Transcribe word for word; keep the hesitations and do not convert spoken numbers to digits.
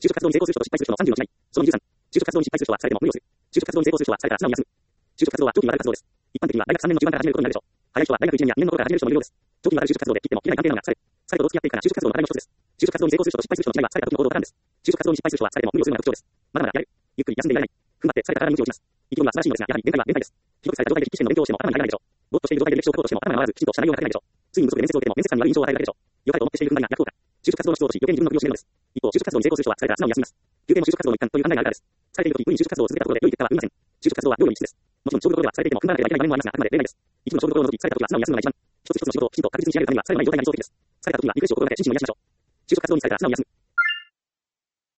就職活動に成功する人と失敗する人のさんじゅうの違い。そのにじゅうさん、就職活動に失敗する人は疲れても無理をする。就職活動に成功する人は疲れたら素直に休む。就職活動は長期にわたる活動です。一般的には大学さんねんの中盤から始めることになるでしょう。早い人は大学いちねんやにねんの頃から始める人もいるようです。長期にわたる就職活動で切っても切れない関係なのが疲れ。疲れとどう付き合っていくかが就職活動の課題の一つです。就職活動に成功する人と失敗する人の違いは疲れた時の行動パターンです。就職活動に失敗する人は疲れても無理をするのが特徴です。まだまだやる。ゆっくり休んでいられない。踏ん張って疲れた体に向きを置きます。勢いは素晴らしいのですが、やはり限界は限界です。広くされた状態で筆記試験の勉強をしても頭に入らないでしょう。ぼーっとしている状態で歴史を書こうとしても頭が回らず、きちんとした内容が書けないでしょう。ついに無足で面接を受けても面接官に悪い印象を与えるだけでしょう。良かれと思ってしている踏ん張りが逆効果。就職活動の質を落とし、余計に自分の首を絞めるのです。一方、就職活動に成功する人は疲れたら素直に休みます。休憩も就職活動の一環という考えがあるからです。疲れている時に就職活動を続けたところで良い結果は生みません。就職活動は量より質です。もちろん勝負どころでは疲れていても踏ん張らなければいけない場面もありますが、あくまで例外です。一部の勝負どころの時、疲れた時は素直に休むのが一番。一つ一つの仕事をきちんと確実に仕上げるためには疲れのない状態が理想的です。疲れた時はリフレッシュを心がけ心身を癒しましょう。就職活動に疲れたら素直に休む。